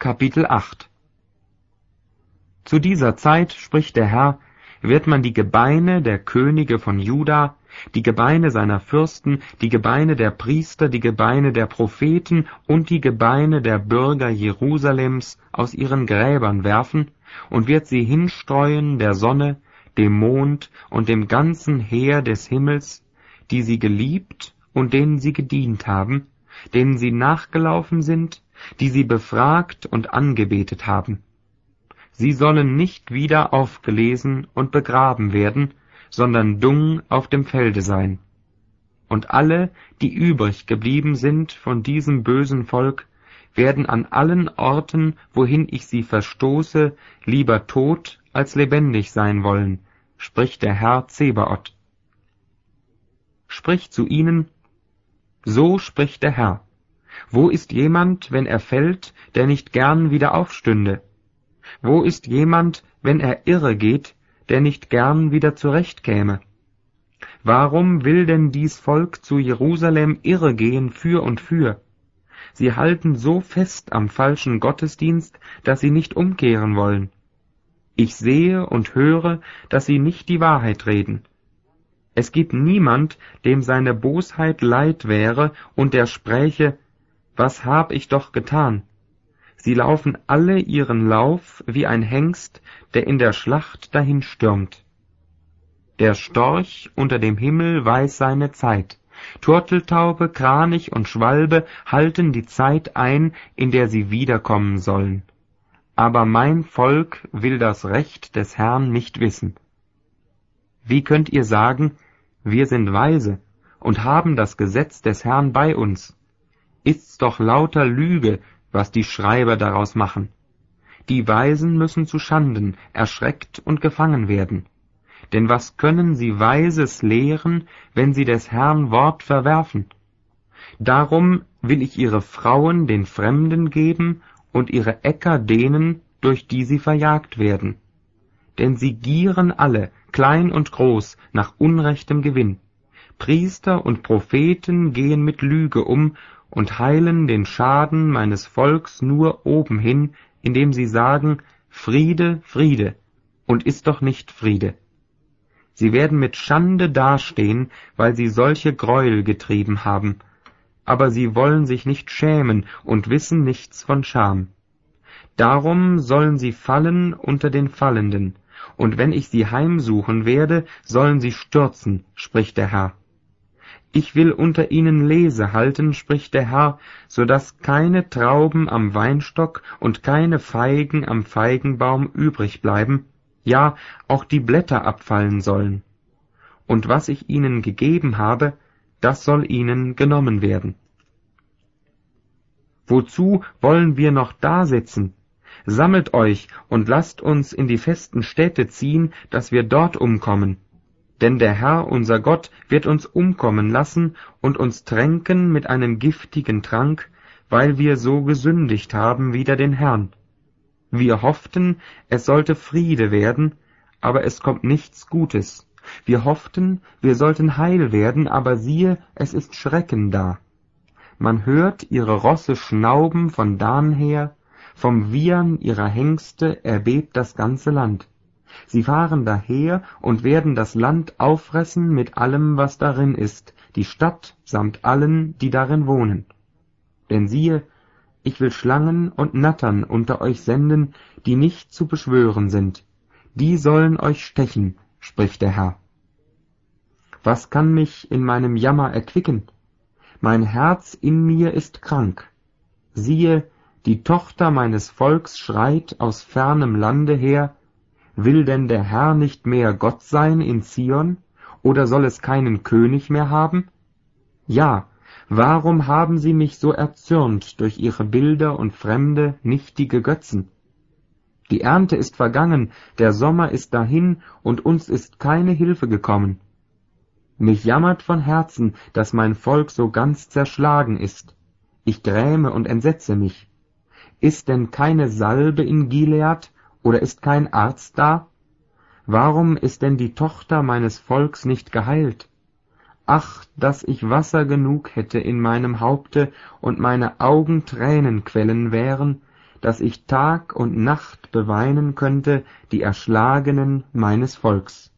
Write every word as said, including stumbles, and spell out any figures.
Kapitel acht. Zu dieser Zeit, spricht der Herr, wird man die Gebeine der Könige von Juda, die Gebeine seiner Fürsten, die Gebeine der Priester, die Gebeine der Propheten und die Gebeine der Bürger Jerusalems aus ihren Gräbern werfen und wird sie hinstreuen der Sonne, dem Mond und dem ganzen Heer des Himmels, die sie geliebt und denen sie gedient haben, denen sie nachgelaufen sind, die sie befragt und angebetet haben. Sie sollen nicht wieder aufgelesen und begraben werden, sondern Dung auf dem Felde sein. Und alle, die übrig geblieben sind von diesem bösen Volk, werden an allen Orten, wohin ich sie verstoße, lieber tot als lebendig sein wollen, spricht der Herr Zebaoth. Sprich zu ihnen, so spricht der Herr. Wo ist jemand, wenn er fällt, der nicht gern wieder aufstünde? Wo ist jemand, wenn er irre geht, der nicht gern wieder zurechtkäme? Warum will denn dies Volk zu Jerusalem irre gehen für und für? Sie halten so fest am falschen Gottesdienst, dass sie nicht umkehren wollen. Ich sehe und höre, dass sie nicht die Wahrheit reden. Es gibt niemand, dem seine Bosheit leid wäre und der spräche, was hab ich doch getan? Sie laufen alle ihren Lauf wie ein Hengst, der in der Schlacht dahinstürmt. Der Storch unter dem Himmel weiß seine Zeit. Turteltaube, Kranich und Schwalbe halten die Zeit ein, in der sie wiederkommen sollen. Aber mein Volk will das Recht des Herrn nicht wissen. Wie könnt ihr sagen, wir sind weise und haben das Gesetz des Herrn bei uns? Ist's doch lauter Lüge, was die Schreiber daraus machen. Die Weisen müssen zu Schanden, erschreckt und gefangen werden. Denn was können sie Weises lehren, wenn sie des Herrn Wort verwerfen? Darum will ich ihre Frauen den Fremden geben und ihre Äcker denen, durch die sie verjagt werden. Denn sie gieren alle, klein und groß, nach unrechtem Gewinn. Priester und Propheten gehen mit Lüge um und heilen den Schaden meines Volks nur obenhin, indem sie sagen, Friede, Friede, und ist doch nicht Friede. Sie werden mit Schande dastehen, weil sie solche Gräuel getrieben haben, aber sie wollen sich nicht schämen und wissen nichts von Scham. Darum sollen sie fallen unter den Fallenden, und wenn ich sie heimsuchen werde, sollen sie stürzen, spricht der Herr. Ich will unter ihnen Lese halten, spricht der Herr, so dass keine Trauben am Weinstock und keine Feigen am Feigenbaum übrig bleiben, ja, auch die Blätter abfallen sollen. Und was ich ihnen gegeben habe, das soll ihnen genommen werden. Wozu wollen wir noch dasitzen? Sammelt euch und lasst uns in die festen Städte ziehen, dass wir dort umkommen. Denn der Herr, unser Gott, wird uns umkommen lassen und uns tränken mit einem giftigen Trank, weil wir so gesündigt haben wider den Herrn. Wir hofften, es sollte Friede werden, aber es kommt nichts Gutes. Wir hofften, wir sollten heil werden, aber siehe, es ist Schrecken da. Man hört ihre Rosse schnauben von Dan her, vom Wiehern ihrer Hengste erbebt das ganze Land. Sie fahren daher und werden das Land auffressen mit allem, was darin ist, die Stadt samt allen, die darin wohnen. Denn siehe, ich will Schlangen und Nattern unter euch senden, die nicht zu beschwören sind. Die sollen euch stechen, spricht der Herr. Was kann mich in meinem Jammer erquicken? Mein Herz in mir ist krank. Siehe, die Tochter meines Volks schreit aus fernem Lande her, will denn der Herr nicht mehr Gott sein in Zion, oder soll es keinen König mehr haben? Ja, warum haben sie mich so erzürnt durch ihre Bilder und fremde, nichtige Götzen? Die Ernte ist vergangen, der Sommer ist dahin, und uns ist keine Hilfe gekommen. Mich jammert von Herzen, dass mein Volk so ganz zerschlagen ist. Ich gräme und entsetze mich. Ist denn keine Salbe in Gilead, oder ist kein Arzt da? Warum ist denn die Tochter meines Volks nicht geheilt? Ach, dass ich Wasser genug hätte in meinem Haupte und meine Augen Tränenquellen wären, dass ich Tag und Nacht beweinen könnte die Erschlagenen meines Volks.